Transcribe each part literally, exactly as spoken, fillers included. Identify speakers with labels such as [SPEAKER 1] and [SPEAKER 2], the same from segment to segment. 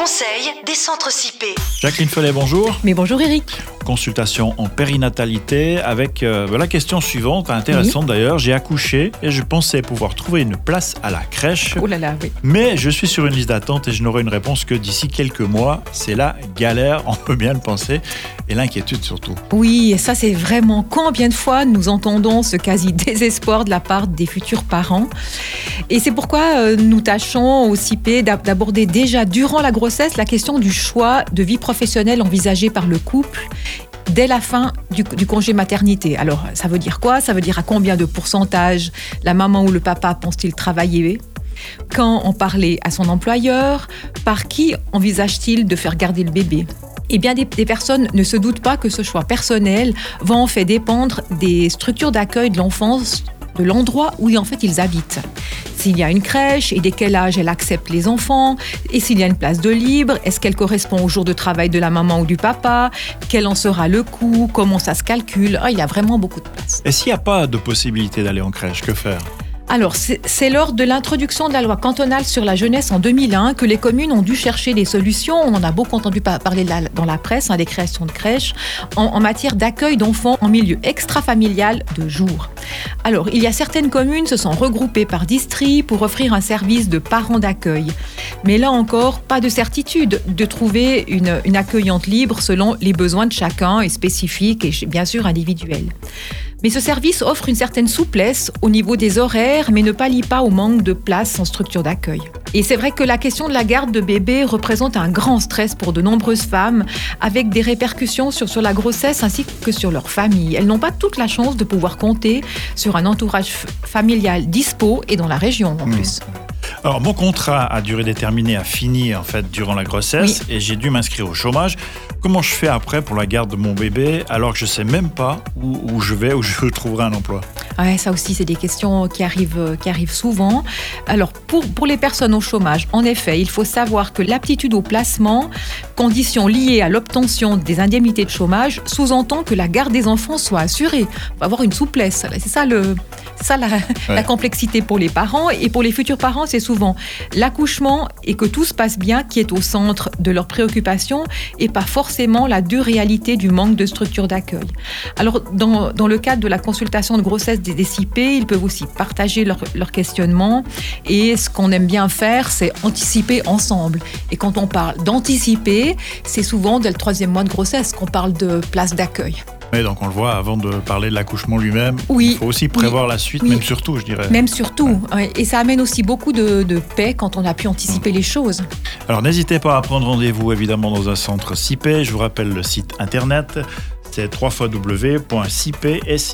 [SPEAKER 1] conseils des centres S I P.
[SPEAKER 2] Jacqueline Follet, bonjour.
[SPEAKER 3] Mais bonjour Eric.
[SPEAKER 2] Consultation en périnatalité avec euh, la question suivante, intéressante oui. d'ailleurs. J'ai accouché et je pensais pouvoir trouver une place à la crèche.
[SPEAKER 3] Oh là là, oui.
[SPEAKER 2] Mais je suis sur une liste d'attente et je n'aurai une réponse que d'ici quelques mois. C'est la galère, on peut bien le penser, et l'inquiétude surtout.
[SPEAKER 3] Oui, et ça c'est vraiment combien de fois nous entendons ce quasi-désespoir de la part des futurs parents. Et c'est pourquoi euh, nous tâchons au S I P d'aborder déjà durant la grossesse la question du choix de vie professionnelle envisagé par le couple dès la fin du, du congé maternité. Alors, ça veut dire quoi ? Ça veut dire à combien de pourcentage la maman ou le papa pense-t-il travailler ? Quand en parler à son employeur ? Par qui envisage-t-il de faire garder le bébé ? Eh bien, des, des personnes ne se doutent pas que ce choix personnel va en fait dépendre des structures d'accueil de l'enfance, de l'endroit où en fait ils habitent. S'il y a une crèche et dès quel âge elle accepte les enfants, et s'il y a une place de libre, est-ce qu'elle correspond au jour de travail de la maman ou du papa, quel en sera le coût, comment ça se calcule. Ah, il y a vraiment beaucoup de place.
[SPEAKER 2] Et s'il n'y a pas de possibilité d'aller en crèche, que faire ?
[SPEAKER 3] Alors, c'est, c'est lors de l'introduction de la loi cantonale sur la jeunesse en deux mille un que les communes ont dû chercher des solutions. On en a beaucoup entendu parler là, dans la presse, hein, des créations de crèches, en, en matière d'accueil d'enfants en milieu extra-familial de jour. Alors, il y a certaines communes se sont regroupées par district pour offrir un service de parents d'accueil. Mais là encore, pas de certitude de trouver une, une accueillante libre selon les besoins de chacun et spécifique et bien sûr individuel. Mais ce service offre une certaine souplesse au niveau des horaires, mais ne pallie pas au manque de place en structure d'accueil. Et c'est vrai que la question de la garde de bébé représente un grand stress pour de nombreuses femmes, avec des répercussions sur, sur la grossesse ainsi que sur leur famille. Elles n'ont pas toute la chance de pouvoir compter sur un entourage f- familial dispo et dans la région en plus.
[SPEAKER 2] Mmh. Alors, mon contrat à durée déterminée a fini en fait durant la grossesse oui. et j'ai dû m'inscrire au chômage. Comment je fais après pour la garde de mon bébé alors que je ne sais même pas où, où je vais, où je trouverai un emploi ?
[SPEAKER 3] Ouais, ça aussi, c'est des questions qui arrivent, qui arrivent souvent. Alors, pour, pour les personnes au chômage, en effet, il faut savoir que l'aptitude au placement, condition liée à l'obtention des indemnités de chômage, sous-entend que la garde des enfants soit assurée. Il faut avoir une souplesse. C'est ça, le, c'est ça la, ouais. la complexité pour les parents. Et pour les futurs parents, c'est souvent l'accouchement et que tout se passe bien qui est au centre de leurs préoccupations et pas forcément la dure réalité du manque de structures d'accueil. Alors, dans, dans le cadre de la consultation de grossesse des S I P, ils peuvent aussi partager leurs leur questionnements et ce qu'on aime bien faire, c'est anticiper ensemble. Et quand on parle d'anticiper, c'est souvent dès le troisième mois de grossesse qu'on parle de place d'accueil.
[SPEAKER 2] Oui, donc on le voit, avant de parler de l'accouchement lui-même,
[SPEAKER 3] oui,
[SPEAKER 2] il faut aussi prévoir
[SPEAKER 3] oui,
[SPEAKER 2] la suite,
[SPEAKER 3] oui.
[SPEAKER 2] même surtout, je dirais.
[SPEAKER 3] Même surtout, ouais. Et ça amène aussi beaucoup de, de paix quand on a pu anticiper mmh. les choses.
[SPEAKER 2] Alors n'hésitez pas à prendre rendez-vous évidemment dans un centre S I P, je vous rappelle le site internet, c'est w w w point sipe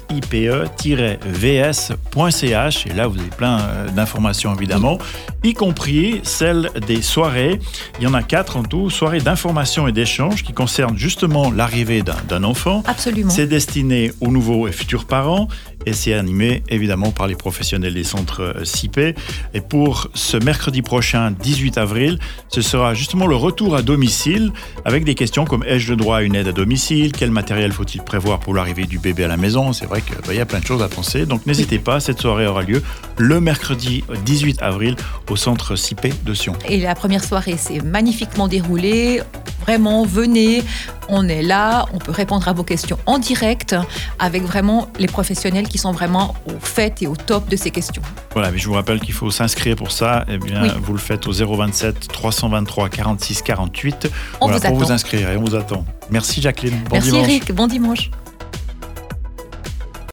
[SPEAKER 2] v s point c h et là vous avez plein d'informations évidemment, y compris celles des soirées. Il y en a quatre en tout, soirées d'information et d'échange qui concernent justement l'arrivée d'un, d'un enfant.
[SPEAKER 3] Absolument.
[SPEAKER 2] C'est destiné aux nouveaux et futurs parents et c'est animé évidemment par les professionnels des centres S I P. Et pour ce mercredi prochain, dix-huit avril, ce sera justement le retour à domicile avec des questions comme ai-je le droit à une aide à domicile, quel matériel faut-il prévoir pour l'arrivée du bébé à la maison ? C'est vrai qu'il bah, y a plein de choses à penser. Donc n'hésitez pas, cette soirée aura lieu le mercredi dix-huit avril au centre S I P de Sion.
[SPEAKER 3] Et la première soirée s'est magnifiquement déroulée. Vraiment, venez, on est là, on peut répondre à vos questions en direct avec vraiment les professionnels qui sont vraiment au fait et au top de ces questions.
[SPEAKER 2] Voilà, mais je vous rappelle qu'il faut s'inscrire pour ça. Eh bien, oui. vous le faites au zéro vingt-sept trois cent vingt-trois quarante-six quarante-huit.
[SPEAKER 3] On
[SPEAKER 2] voilà,
[SPEAKER 3] vous
[SPEAKER 2] pour
[SPEAKER 3] attend.
[SPEAKER 2] vous inscrire et on vous attend. Merci Jacqueline. Bon
[SPEAKER 3] Merci
[SPEAKER 2] dimanche.
[SPEAKER 3] Eric, bon dimanche.